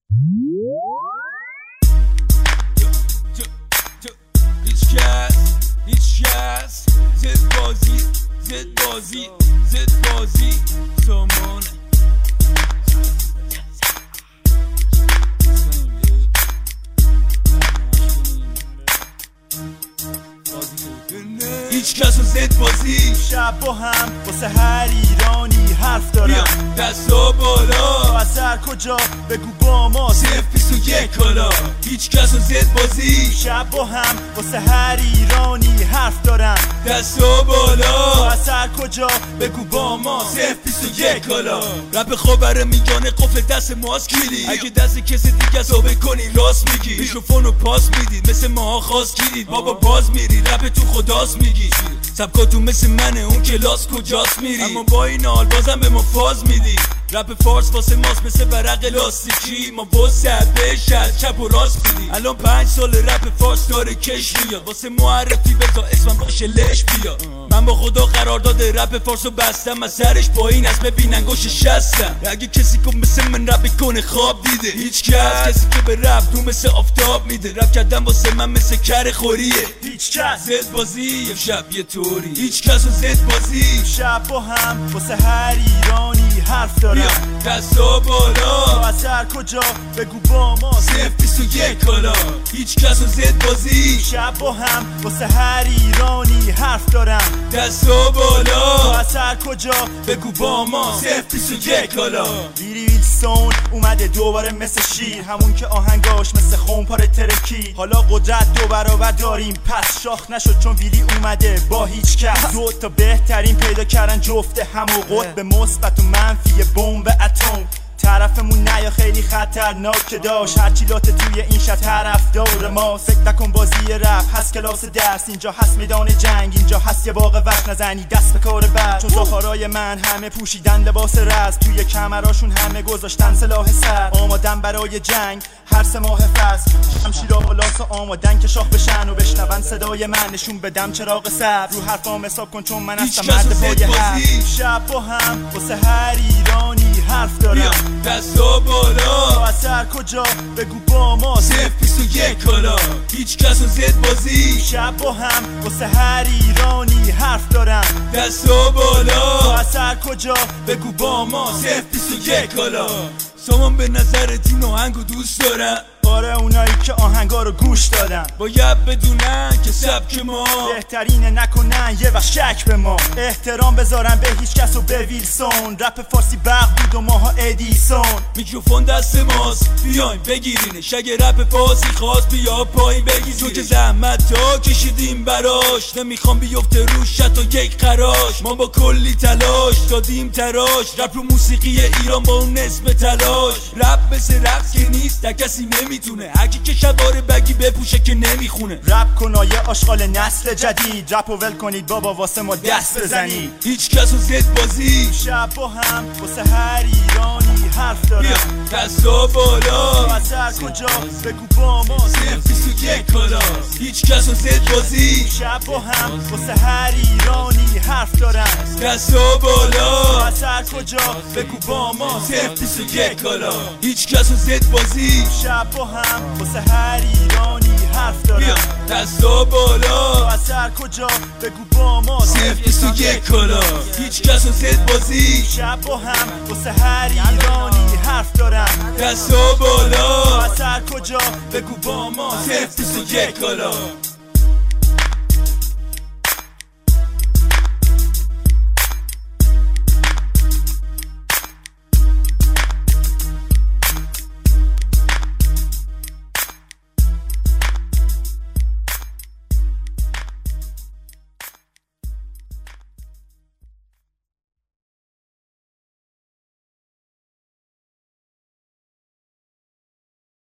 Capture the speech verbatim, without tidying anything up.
هیچ کس هیچ کس زد بازی زد بازی زد بازی سامانه هیچ کس رو زد بازی شب با هم واسه هر ایرانی حرف دارم دستا بالا اثر کجا بگو با ما صفر بیست و یک کالا هیچ کس رو زد بازی شب با هم واسه هر ایرانی حرف دارم دستا بالا اثر کجا بگو با ما صفر بیست و یک کالا رپ خبر میگانه قفل دست ماست کلید اگه دست کسی دیگه ثابت کنی راست میگی میکروفونو پاس میدید مثل ماها خواست گیرید بابا باز میری رپ تو خداست میگی سبکاتون مثل منه اون کلاس کجاست میری اما با این حال بازم به ما فاز میدی رپ فارس واسه ماست مثل ورق لاستیکی ما واسه بهش از چپ و راست میدی الان پنج سال رپ فارس داره کش میاد واسه معرفی بذار اسمم باشه لش بیا من با خدا قرار داده رپ فارسو بستم از سرش پایین از ببینن گوش شستم اگه کسی که مثل من رپ کنه خواب دیده هیچ کس کسی که به رپ تو مثل آفتاب میده رپ کردن واسه من مثل کر خوریه هیچ کس زد بازی یه شب یه طوری هیچ کس رو زد بازی شب با هم واسه هر ایرانی حرف دارم دستا بالا اثر کجا بگو با ما صفر بیست و یک کالا هیچ کس رو زد بازی شب با هم واسه هر ایرانی حرف دارم دستا بالا اثر کجا بگو با ما صفر بیست و یک کالا ویلی ویلسون اومده دوباره مثل شیر همون که آهنگاش مثل خونپاره ترکی حالا قدرت دو برابر داریم پس شاخ نشد چون ویلی اومده با هیچ کس دو تا بهترین پیدا کردن جفت همو قطب مثبت و منفی بمب اتم طرفمون نیا خیلی خطرناک داشت هرچی لاته توی این شهر طرف دور ما فکر نکن بازی رپ هست کلاس درس اینجا هست میدان جنگ اینجا هست یه باغ وقت نزنی دست به کار بعد چون زاخارای من همه پوشیدن لباس رز توی کمراشون همه گذاشتن سلاح سر آمادن برای جنگ هر سه ماه فصل شمشیرا و لاس آمادن که شاخ بشن و بشنون صدای من نشون بدم چراغ سبز رو حرفام حساب کن چون من هستم مرد پای حرف شب با هم واسه هر ایرانی حرف دارم دستا بالا اثر کجا بگو با ما صفر بیست و یک کالا هیچ کس رو زد بازی شب با هم واسه هر ایرانی حرف دارم دستا بالا اثر کجا بگو با ما صفر بیست و یک کالا سامان به نظرت این آهنگو دوست دارن آره اونایی که آهنگا رو گوش دادن باید بدونن که سبک ما بهترینه نکنن یه وقت شک به ما احترام بذارن به هیچ کس و به ویلسون رپ فارسی برق بود و ماها ادیسون میکروفون دست ماست بیاین بگیرینش اگه رپ فارسی خواست بیا پایین بگیرینش تو که زحمت تا کشیدیم براش نمیخوام بیفته روش حتی یک قراش ما با کلی تلاش دادیم تراش رپ رو موسیقی ایران با اون نسبت تلاش رپ مثل رقص که نیست تا کسی نمیتونه هرکی که شباره بگی بپوشه که نمیخونه رپ کنایه آشغال نسل جدید رپ و ول کنید بابا واسه ما دست بزنید هیچ کس رو زد بازی شب با هم واسه هر ایرانی حرف دارم دستا بالا اثر کجا بگو با ما صفر بیست و یک کالا هیچ کس رو زد بازی شب با هم واسه هر ایرانی حرف دارم دستا بالا اثر کجا بگو با ما صفر بیست و یک کالا هیچ کس رو زد بازی شب با هم واسه هر ایرانی حرف دارم دستا بالا اثر کجا بگو با ما صفر بیست و یک کالا هیچ کس رو زد بازی شب با هم واسه هر ایرانی حرف دارم دستا بالا اثر کجا بگو با ما صفر بیست و یک کالا